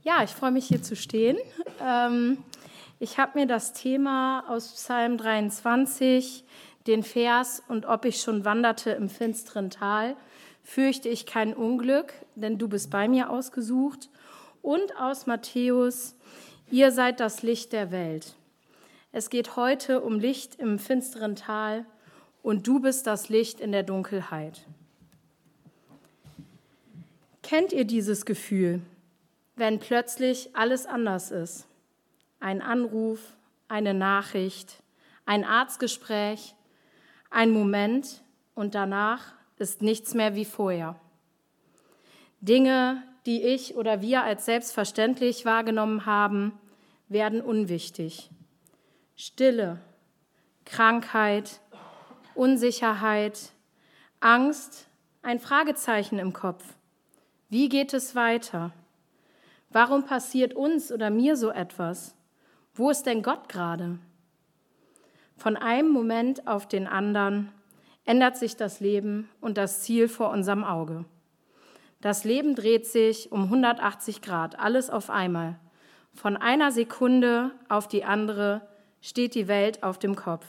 Ja, ich freue mich, hier zu stehen. Ich habe mir das Thema aus Psalm 23, den Vers, und ob ich schon wanderte im finsteren Tal, fürchte ich kein Unglück, denn du bist bei mir, ausgesucht. Und aus Matthäus, ihr seid das Licht der Welt. Es geht heute um Licht im finsteren Tal und du bist das Licht in der Dunkelheit. Kennt ihr dieses Gefühl, wenn plötzlich alles anders ist? Ein Anruf, eine Nachricht, ein Arztgespräch, ein Moment und danach ist nichts mehr wie vorher. Dinge, die ich oder wir als selbstverständlich wahrgenommen haben, werden unwichtig. Stille, Krankheit, Unsicherheit, Angst, ein Fragezeichen im Kopf. Wie geht es weiter? Warum passiert uns oder mir so etwas? Wo ist denn Gott gerade? Von einem Moment auf den anderen ändert sich das Leben und das Ziel vor unserem Auge. Das Leben dreht sich um 180 Grad, alles auf einmal. Von einer Sekunde auf die andere steht die Welt auf dem Kopf.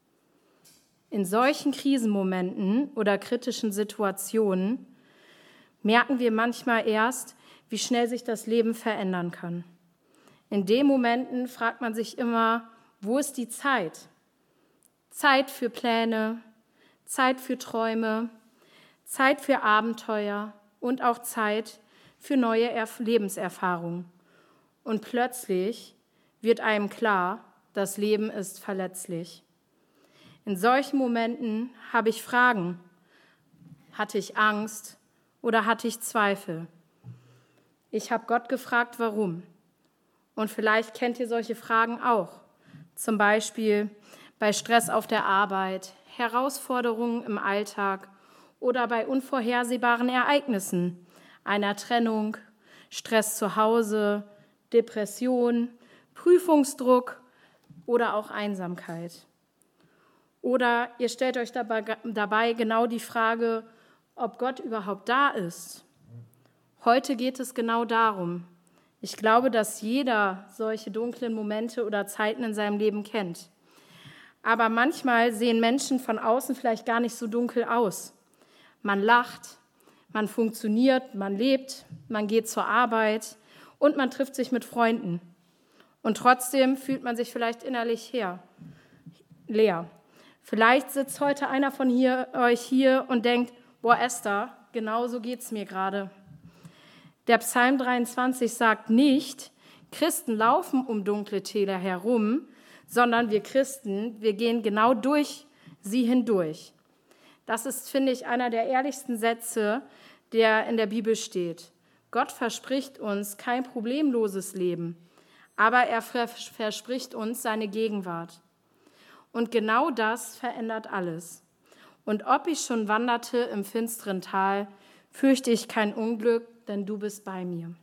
In solchen Krisenmomenten oder kritischen Situationen merken wir manchmal erst, wie schnell sich das Leben verändern kann. In den Momenten fragt man sich immer, wo ist die Zeit? Zeit für Pläne, Zeit für Träume, Zeit für Abenteuer und auch Zeit für neue Lebenserfahrungen. Und plötzlich wird einem klar, das Leben ist verletzlich. In solchen Momenten habe ich Fragen. Hatte ich Angst oder hatte ich Zweifel? Ich habe Gott gefragt, warum. Und vielleicht kennt ihr solche Fragen auch. Zum Beispiel bei Stress auf der Arbeit, Herausforderungen im Alltag oder bei unvorhersehbaren Ereignissen, einer Trennung, Stress zu Hause, Depression, Prüfungsdruck oder auch Einsamkeit. Oder ihr stellt euch dabei genau die Frage, ob Gott überhaupt da ist. Heute geht es genau darum. Ich glaube, dass jeder solche dunklen Momente oder Zeiten in seinem Leben kennt. Aber manchmal sehen Menschen von außen vielleicht gar nicht so dunkel aus. Man lacht, man funktioniert, man lebt, man geht zur Arbeit und man trifft sich mit Freunden. Und trotzdem fühlt man sich vielleicht innerlich leer. Vielleicht sitzt heute einer von euch hier und denkt, boah Esther, genau so geht's mir gerade. Der Psalm 23 sagt nicht, Christen laufen um dunkle Täler herum, sondern wir Christen, wir gehen genau durch sie hindurch. Das ist, finde ich, einer der ehrlichsten Sätze, der in der Bibel steht. Gott verspricht uns kein problemloses Leben, aber er verspricht uns seine Gegenwart. Und genau das verändert alles. Und ob ich schon wanderte im finsteren Tal, fürchte ich kein Unglück, denn du bist bei mir.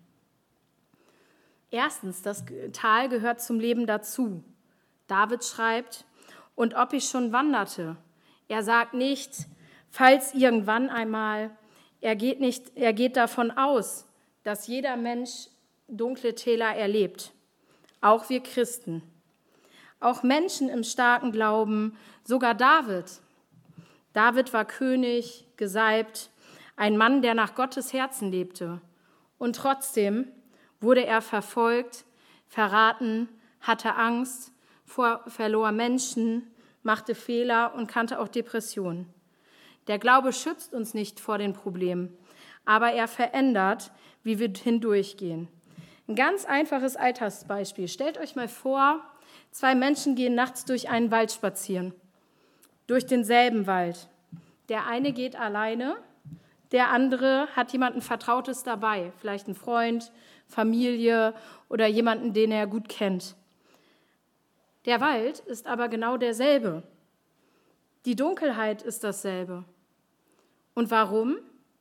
Erstens, das Tal gehört zum Leben dazu. David schreibt, und ob ich schon wanderte. Er sagt nicht, falls irgendwann einmal, er geht davon aus, dass jeder Mensch dunkle Täler erlebt, auch wir Christen. Auch Menschen im starken Glauben, sogar David. David war König, gesalbt, ein Mann, der nach Gottes Herzen lebte. Und trotzdem wurde er verfolgt, verraten, hatte Angst, verlor Menschen, machte Fehler und kannte auch Depressionen. Der Glaube schützt uns nicht vor den Problemen, aber er verändert, wie wir hindurchgehen. Ein ganz einfaches Alltagsbeispiel. Stellt euch mal vor, 2 Menschen gehen nachts durch einen Wald spazieren, durch denselben Wald. Der eine geht alleine, der andere hat jemanden Vertrautes dabei, vielleicht einen Freund, Familie oder jemanden, den er gut kennt. Der Wald ist aber genau derselbe. Die Dunkelheit ist dasselbe. Und warum?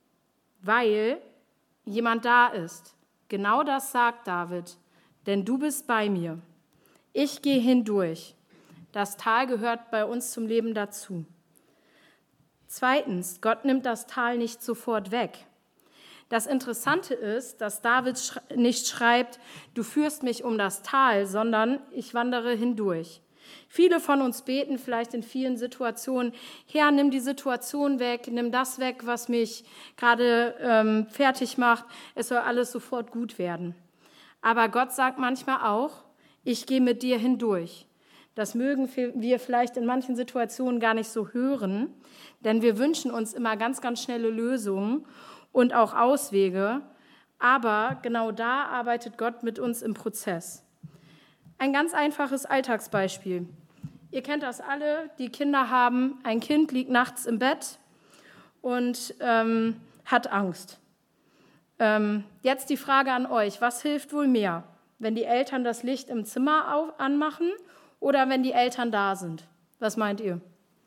Weil jemand da ist. Genau das sagt David, denn du bist bei mir. Ich gehe hindurch. Das Tal gehört bei uns zum Leben dazu. Zweitens, Gott nimmt das Tal nicht sofort weg. Das Interessante ist, dass David nicht schreibt, du führst mich um das Tal, sondern ich wandere hindurch. Viele von uns beten vielleicht in vielen Situationen, Herr, nimm die Situation weg, nimm das weg, was mich gerade fertig macht, es soll alles sofort gut werden. Aber Gott sagt manchmal auch, ich gehe mit dir hindurch. Das mögen wir vielleicht in manchen Situationen gar nicht so hören, denn wir wünschen uns immer ganz, ganz schnelle Lösungen und auch Auswege. Aber genau da arbeitet Gott mit uns im Prozess. Ein ganz einfaches Alltagsbeispiel. Ihr kennt das alle, die Kinder haben, ein Kind liegt nachts im Bett und hat Angst. Jetzt die Frage an euch, was hilft wohl mehr, wenn die Eltern das Licht im Zimmer anmachen oder wenn die Eltern da sind? Was meint ihr?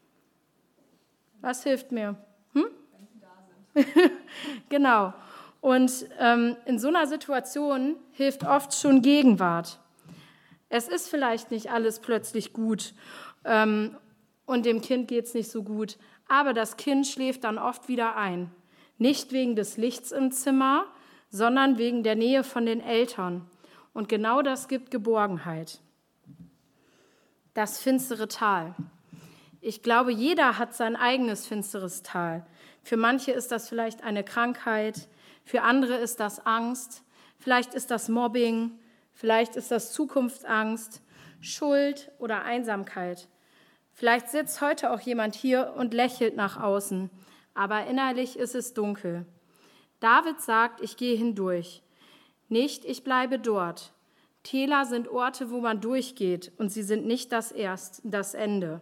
Was hilft mehr? Wenn sie da sind. Genau. Und in so einer Situation hilft oft schon Gegenwart. Es ist vielleicht nicht alles plötzlich gut und dem Kind geht es nicht so gut, aber das Kind schläft dann oft wieder ein. Nicht wegen des Lichts im Zimmer, sondern wegen der Nähe von den Eltern. Und genau das gibt Geborgenheit. Das finstere Tal. Ich glaube, jeder hat sein eigenes finsteres Tal. Für manche ist das vielleicht eine Krankheit, für andere ist das Angst, vielleicht ist das Mobbing, vielleicht ist das Zukunftsangst, Schuld oder Einsamkeit. Vielleicht sitzt heute auch jemand hier und lächelt nach außen, aber innerlich ist es dunkel. David sagt, ich gehe hindurch. Nicht, ich bleibe dort. Täler sind Orte, wo man durchgeht und sie sind nicht das Ende.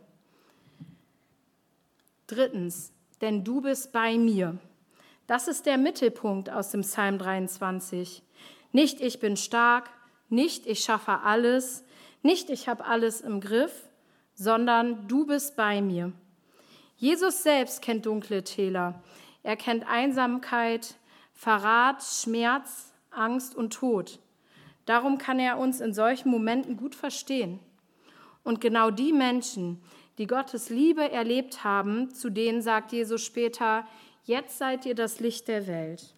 Drittens, denn du bist bei mir. Das ist der Mittelpunkt aus dem Psalm 23. Nicht ich bin stark, nicht ich schaffe alles, nicht ich habe alles im Griff, sondern du bist bei mir. Jesus selbst kennt dunkle Täler. Er kennt Einsamkeit, Verrat, Schmerz, Angst und Tod. Darum kann er uns in solchen Momenten gut verstehen. Und genau die Menschen, die Gottes Liebe erlebt haben, zu denen sagt Jesus später, jetzt seid ihr das Licht der Welt.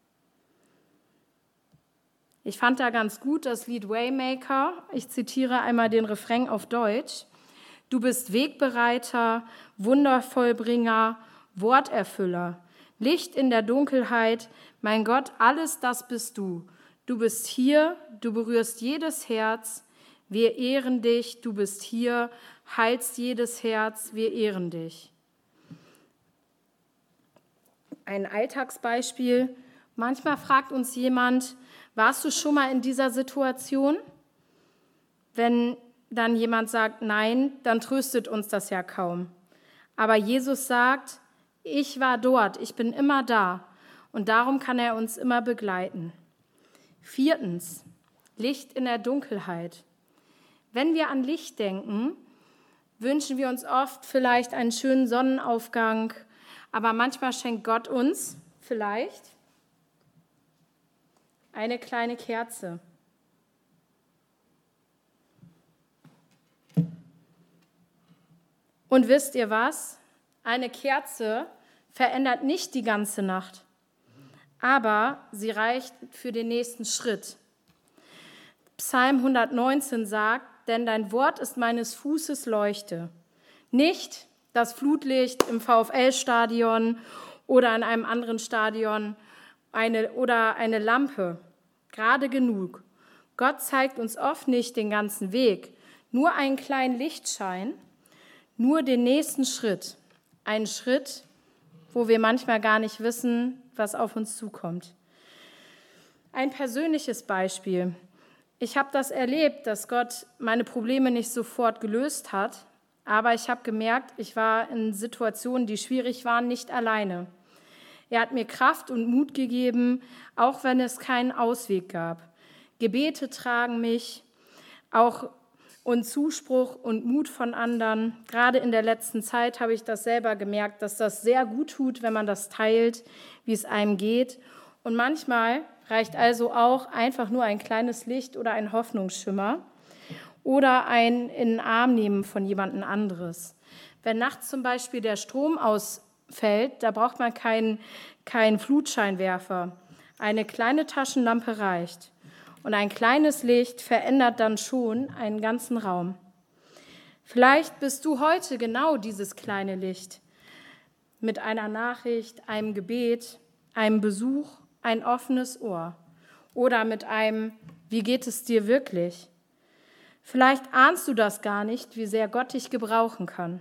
Ich fand da ganz gut das Lied Waymaker. Ich zitiere einmal den Refrain auf Deutsch. Du bist Wegbereiter, Wundervollbringer, Worterfüller, Licht in der Dunkelheit, mein Gott, alles das bist du. Du bist hier, du berührst jedes Herz, wir ehren dich, du bist hier, heilst jedes Herz, wir ehren dich. Ein Alltagsbeispiel. Manchmal fragt uns jemand, warst du schon mal in dieser Situation? Wenn dann jemand sagt nein, dann tröstet uns das ja kaum. Aber Jesus sagt, ich war dort, ich bin immer da und darum kann er uns immer begleiten. Viertens, Licht in der Dunkelheit. Wenn wir an Licht denken, wünschen wir uns oft vielleicht einen schönen Sonnenaufgang, aber manchmal schenkt Gott uns vielleicht eine kleine Kerze. Und wisst ihr was? Eine Kerze verändert nicht die ganze Nacht, aber sie reicht für den nächsten Schritt. Psalm 119 sagt, denn dein Wort ist meines Fußes Leuchte. Nicht das Flutlicht im VfL-Stadion oder in einem anderen Stadion oder eine Lampe. Gerade genug. Gott zeigt uns oft nicht den ganzen Weg, nur einen kleinen Lichtschein, nur den nächsten Schritt. Einen Schritt, wo wir manchmal gar nicht wissen, was auf uns zukommt. Ein persönliches Beispiel. Ich habe das erlebt, dass Gott meine Probleme nicht sofort gelöst hat, aber ich habe gemerkt, ich war in Situationen, die schwierig waren, nicht alleine. Er hat mir Kraft und Mut gegeben, auch wenn es keinen Ausweg gab. Gebete tragen mich, auch und Zuspruch und Mut von anderen. Gerade in der letzten Zeit habe ich das selber gemerkt, dass das sehr gut tut, wenn man das teilt, wie es einem geht. Und manchmal reicht also auch einfach nur ein kleines Licht oder ein Hoffnungsschimmer oder ein in den Arm nehmen von jemandem anderes. Wenn nachts zum Beispiel der Strom ausfällt, da braucht man keinen Flutscheinwerfer. Eine kleine Taschenlampe reicht und ein kleines Licht verändert dann schon einen ganzen Raum. Vielleicht bist du heute genau dieses kleine Licht mit einer Nachricht, einem Gebet, einem Besuch, ein offenes Ohr oder mit einem „Wie geht es dir wirklich?" Vielleicht ahnst du das gar nicht, wie sehr Gott dich gebrauchen kann.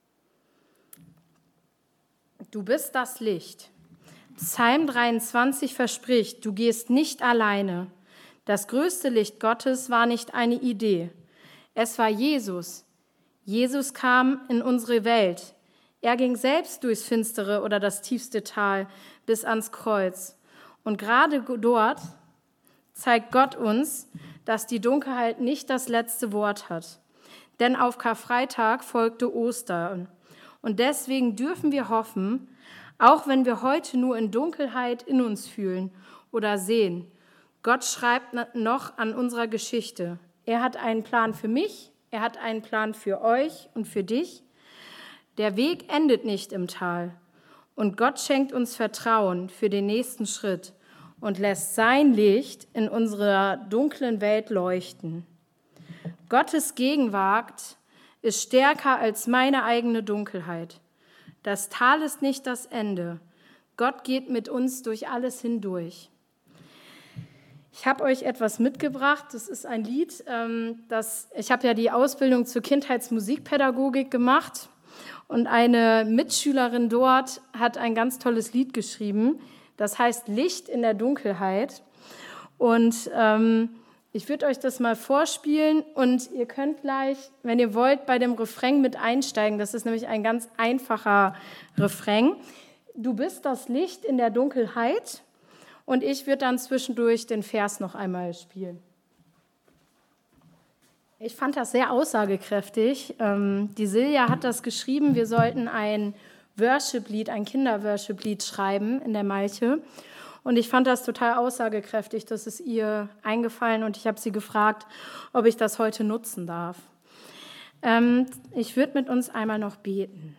Du bist das Licht. Psalm 23 verspricht, du gehst nicht alleine. Das größte Licht Gottes war nicht eine Idee. Es war Jesus. Jesus kam in unsere Welt. Er ging selbst durchs finstere oder das tiefste Tal bis ans Kreuz. Und gerade dort zeigt Gott uns, dass die Dunkelheit nicht das letzte Wort hat. Denn auf Karfreitag folgte Ostern. Und deswegen dürfen wir hoffen, auch wenn wir heute nur in Dunkelheit in uns fühlen oder sehen, Gott schreibt noch an unserer Geschichte. Er hat einen Plan für mich, er hat einen Plan für euch und für dich. Der Weg endet nicht im Tal. Und Gott schenkt uns Vertrauen für den nächsten Schritt und lässt sein Licht in unserer dunklen Welt leuchten. Gottes Gegenwart ist stärker als meine eigene Dunkelheit. Das Tal ist nicht das Ende. Gott geht mit uns durch alles hindurch. Ich habe euch etwas mitgebracht. Das ist ein Lied. Ich habe ja die Ausbildung zur Kindheitsmusikpädagogik gemacht. Und eine Mitschülerin dort hat ein ganz tolles Lied geschrieben. Das heißt Licht in der Dunkelheit. Und ich würde euch das mal vorspielen und ihr könnt gleich, wenn ihr wollt, bei dem Refrain mit einsteigen. Das ist nämlich ein ganz einfacher Refrain. Du bist das Licht in der Dunkelheit und ich würde dann zwischendurch den Vers noch einmal spielen. Ich fand das sehr aussagekräftig. Die Silja hat das geschrieben, wir sollten ein Worship-Lied, ein Kinder-Worship-Lied schreiben in der Malche. Und ich fand das total aussagekräftig, das ist ihr eingefallen und ich habe sie gefragt, ob ich das heute nutzen darf. Ich würde mit uns einmal noch beten.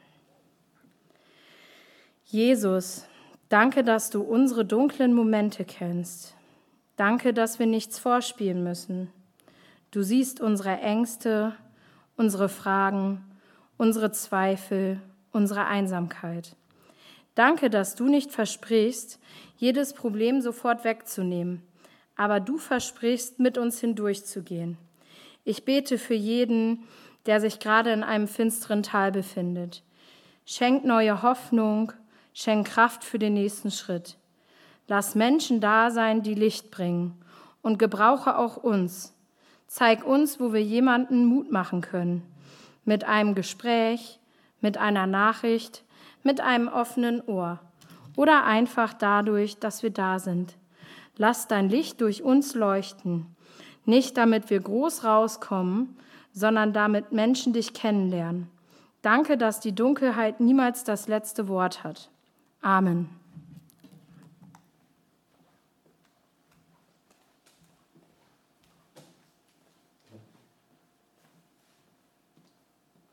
Jesus, danke, dass du unsere dunklen Momente kennst. Danke, dass wir nichts vorspielen müssen. Du siehst unsere Ängste, unsere Fragen, unsere Zweifel, unsere Einsamkeit. Danke, dass du nicht versprichst, jedes Problem sofort wegzunehmen, aber du versprichst, mit uns hindurchzugehen. Ich bete für jeden, der sich gerade in einem finsteren Tal befindet. Schenk neue Hoffnung, schenk Kraft für den nächsten Schritt. Lass Menschen da sein, die Licht bringen und gebrauche auch uns. Zeig uns, wo wir jemanden Mut machen können. Mit einem Gespräch, mit einer Nachricht, mit einem offenen Ohr oder einfach dadurch, dass wir da sind. Lass dein Licht durch uns leuchten, nicht damit wir groß rauskommen, sondern damit Menschen dich kennenlernen. Danke, dass die Dunkelheit niemals das letzte Wort hat. Amen.